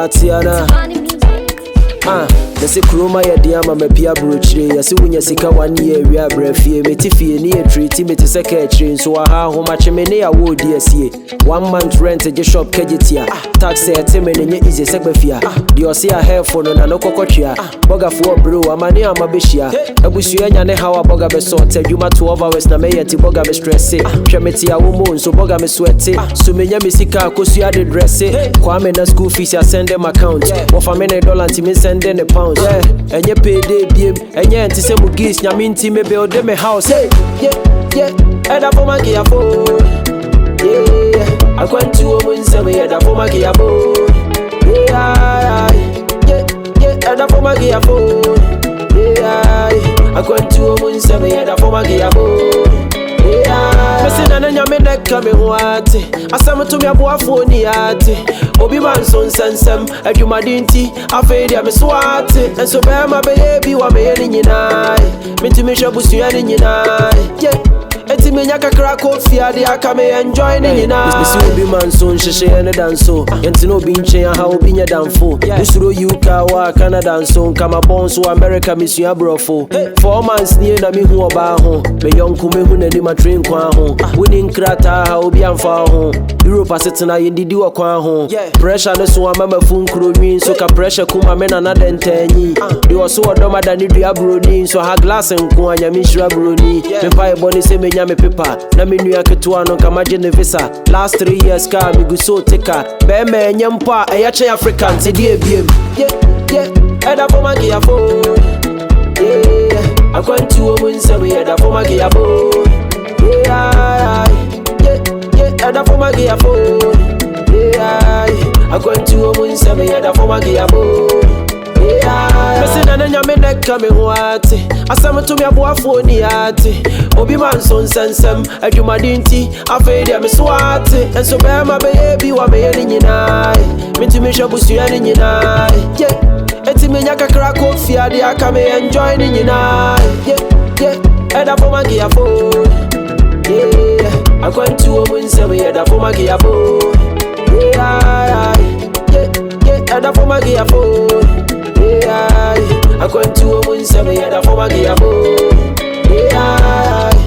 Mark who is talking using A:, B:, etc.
A: Atiana. Nasi kuruma ya diama mepia brochire yasi wunya sika 1 year wi abrafie meti fie ni treat meti secretary so aha ho mache me ne ya wo di asie 1 month rent je shop kejitia tax eteme ne easy segbafia di osi a helpful no na no kokotwia boga fo bro amane amabehia abusu anya ne hawa boga be sort adwuma 12 hours na me yeti boga be stress hwe meti ya wo mo so boga me sweat so menya me sika akosu ade dress kwa me na school fees ya send them account wo fa me $1 nti me send them pounds enye payday biem enye enti se mu gis nyame nti me build me house eda for my gear phone I went to a moon say me eda for my gear phone eda for my gear phone I went to a moon say me eda for my gear phone Mesi na nyame neka me ho ate asam to me aboafo ni ate obi man so nsensem adwumade nti afei dia me so ate enso be ma be bi wa me ni nyina menti me hwa busua ni nyina eti me nya kakra ko fiade aka me enjoy ni nyina mesi obi man so nhehye ne danso enti no bi nchen aha obi nya danfo usuro UK wa Canada so kama bon so America misua brofo 4 months ni na me hu oba ho me yonku me hu na ni train kwa ho winning krata ha obi amfa ho Europe asetena yindidi wa kwa ho pressure no so amama funkro nwin so ka pressure kuma me na nadentanyi di oso odoma da ni dua broni so ha glass nko anya me shira broni me pai boni se me nya me paper na me nua ketua no kama Genevisa last 3 years ka me gu so tika be me enya mpa eya che African te die biem eda for my gear phone I went to a moon say me eda for my gear phone eda for my gear phone I going to a moon say me eda for my gear phone Mesi na nyame neka me ho ate asam to me aboafo ni ate obi man so nsensem adwumade nti afei dia me so ate enso be ma be bi wa me ni nyina menti me hwa busua ni nyina eti me nya kakra ko fiade aka me enjoy ni nyina eda for my gear phone I went to a moon say me eda for my gear phone eda for my gear phone I went to a moon say me eda for my gear phone